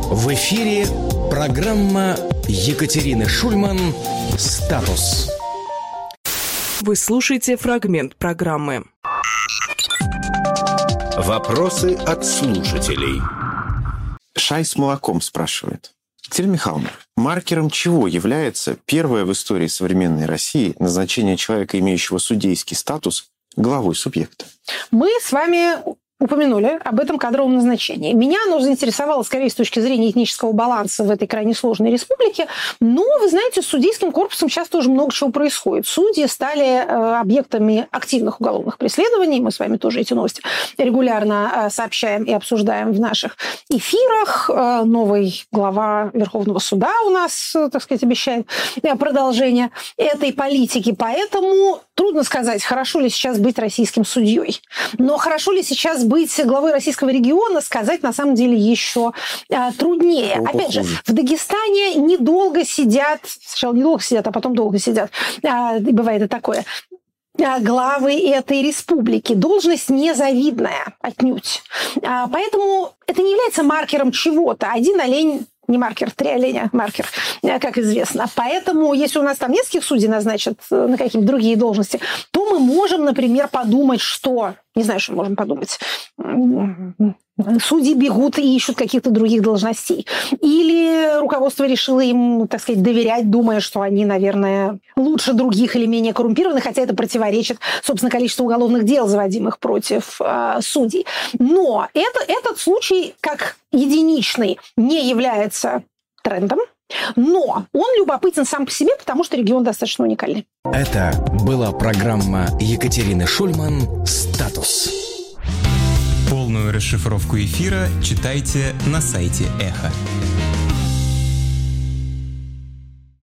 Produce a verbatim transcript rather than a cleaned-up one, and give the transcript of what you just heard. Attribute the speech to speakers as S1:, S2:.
S1: В эфире программа Екатерины Шульман «Статус».
S2: Вы слушаете фрагмент программы.
S1: Вопросы от слушателей.
S3: Шай с молоком спрашивает. Екатерина Михайловна, маркером чего является первое в истории современной России назначение человека, имеющего судейский статус, главой субъекта?
S4: Мы с вами упомянули об этом кадровом назначении. Меня оно заинтересовало, скорее, с точки зрения этнического баланса в этой крайне сложной республике. Но, вы знаете, с судейским корпусом сейчас тоже много чего происходит. Судьи стали э, объектами активных уголовных преследований. Мы с вами тоже эти новости регулярно э, сообщаем и обсуждаем в наших эфирах. Э, новый глава Верховного суда у нас, э, так сказать, обещает э, продолжение этой политики. Поэтому трудно сказать, хорошо ли сейчас быть российским судьей. Но хорошо ли сейчас быть главой российского региона, сказать на самом деле еще а, труднее. О, Опять же, в Дагестане недолго сидят, сначала недолго сидят, а потом долго сидят, а, бывает и такое, а, главы этой республики. Должность незавидная отнюдь. А, поэтому это не является маркером чего-то. Один олень не маркер, три оленя маркер, как известно. Поэтому, если у нас там нескольких судей назначат на какие-то другие должности, то мы можем, например, подумать, что... Не знаю, что можем подумать. Судьи бегут и ищут каких-то других должностей. Или руководство решило им, так сказать, доверять, думая, что они, наверное, лучше других или менее коррумпированы, хотя это противоречит, собственно, количеству уголовных дел, заводимых против э, судей. Но это, этот случай, как единичный, не является трендом. Но он любопытен сам по себе, потому что регион достаточно уникальный.
S1: Это была программа Екатерины Шульман «Статус».
S5: Полную расшифровку эфира читайте на сайте Эхо.